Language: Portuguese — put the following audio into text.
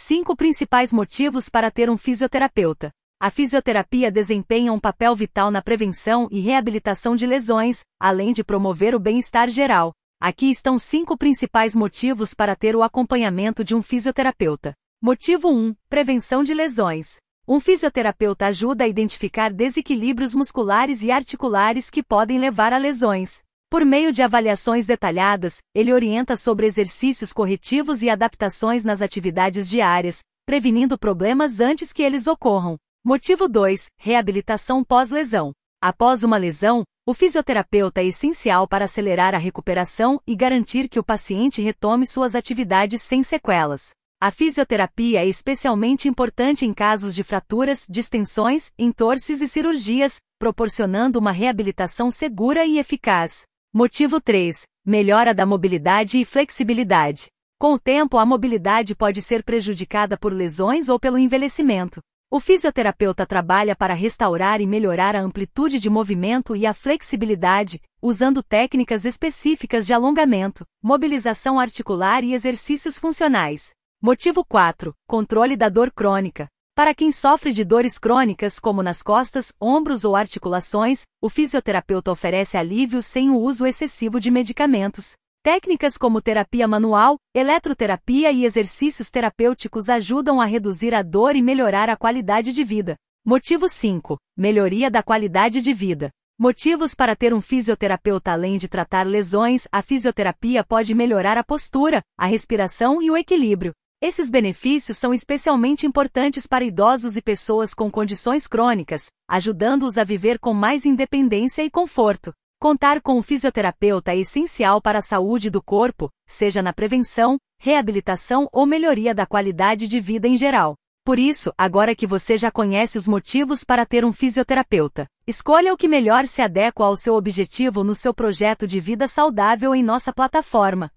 5 principais motivos para ter um fisioterapeuta. A fisioterapia desempenha um papel vital na prevenção e reabilitação de lesões, além de promover o bem-estar geral. Aqui estão 5 principais motivos para ter o acompanhamento de um fisioterapeuta. Motivo 1. Prevenção de lesões. Um fisioterapeuta ajuda a identificar desequilíbrios musculares e articulares que podem levar a lesões. Por meio de avaliações detalhadas, ele orienta sobre exercícios corretivos e adaptações nas atividades diárias, prevenindo problemas antes que eles ocorram. Motivo 2. Reabilitação pós-lesão. Após uma lesão, o fisioterapeuta é essencial para acelerar a recuperação e garantir que o paciente retome suas atividades sem sequelas. A fisioterapia é especialmente importante em casos de fraturas, distensões, entorses e cirurgias, proporcionando uma reabilitação segura e eficaz. Motivo 3. Melhora da mobilidade e flexibilidade. Com o tempo, a mobilidade pode ser prejudicada por lesões ou pelo envelhecimento. O fisioterapeuta trabalha para restaurar e melhorar a amplitude de movimento e a flexibilidade, usando técnicas específicas de alongamento, mobilização articular e exercícios funcionais. Motivo 4. Controle da dor crônica. Para quem sofre de dores crônicas como nas costas, ombros ou articulações, o fisioterapeuta oferece alívio sem o uso excessivo de medicamentos. Técnicas como terapia manual, eletroterapia e exercícios terapêuticos ajudam a reduzir a dor e melhorar a qualidade de vida. Motivo 5. Melhoria da qualidade de vida. Motivos para ter um fisioterapeuta. Além de tratar lesões, a fisioterapia pode melhorar a postura, a respiração e o equilíbrio. Esses benefícios são especialmente importantes para idosos e pessoas com condições crônicas, ajudando-os a viver com mais independência e conforto. Contar com um fisioterapeuta é essencial para a saúde do corpo, seja na prevenção, reabilitação ou melhoria da qualidade de vida em geral. Por isso, agora que você já conhece os motivos para ter um fisioterapeuta, escolha o que melhor se adequa ao seu objetivo no seu projeto de vida saudável em nossa plataforma.